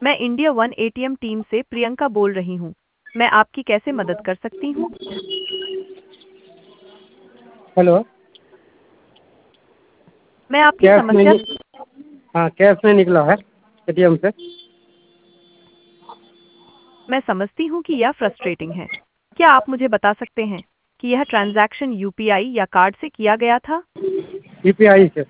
मैं India One ATM team से प्रियंका बोल रही हूँ। मैं आपकी कैसे मदद कर सकती हूँ? हेलो। मैं आपकी कैश समस्या नहीं। हाँ, कैश नहीं निकला है एटीएम से। मैं समझती हूँ कि यह फ्रस्ट्रेटिंग है। क्या आप मुझे बता सकते हैं कि यह ट्रांजैक्शन यूपीआई या कार्ड से किया गया था? यूपीआई से।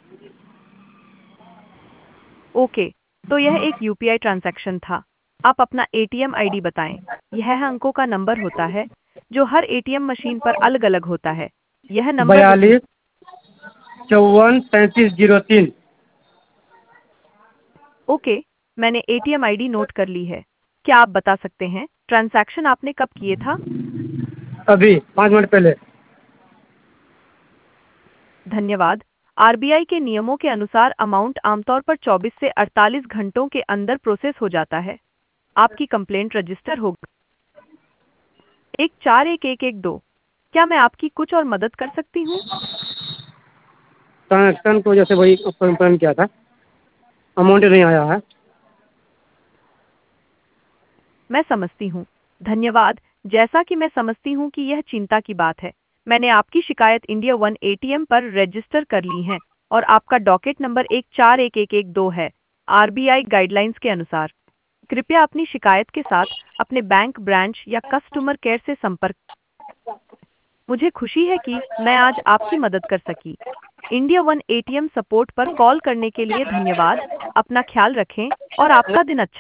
ओके, तो यह एक यूपीआई ट्रांजैक्शन था। आप अपना एटीएम आईडी बताएं। यह अंकों का नंबर होता है जो हर एटीएम मशीन पर अलग-अलग होता है। यह नंबर 42 54 35 03। ओके, मैंने एटीएम आईडी नोट कर ली है। क्या आप बता सकते हैं ट्रांजैक्शन आपने कब किए था? अभी 5 मिनट पहले। धन्यवाद। आरबीआई के नियमों के अनुसार अमाउंट आमतौर पर 24 से 48 घंटों के अंदर प्रोसेस हो जाता है। आपकी कंप्लेंट रजिस्टर हो गई। 141112। क्या मैं आपकी कुछ और मदद कर सकती हूँ? ट्रांजेक्शन की वजह से वही कंप्लेन किया था। अमाउंट नहीं आया है। मैं समझती हूँ। धन्यवाद। जैसा कि मैं समझती हूँ कि यह चिंता की बात है, मैंने आपकी शिकायत इंडिया वन एटीएम पर रजिस्टर कर ली है और आपका डॉकेट नंबर 141112 है। आरबीआई गाइडलाइंस के अनुसार कृपया अपनी शिकायत के साथ अपने बैंक ब्रांच या कस्टमर केयर से संपर्क। मुझे खुशी है कि मैं आज आपकी मदद कर सकी। इंडिया वन एटीएम सपोर्ट पर कॉल करने के लिए धन्यवाद। अपना ख्याल रखें और आपका दिन अच्छा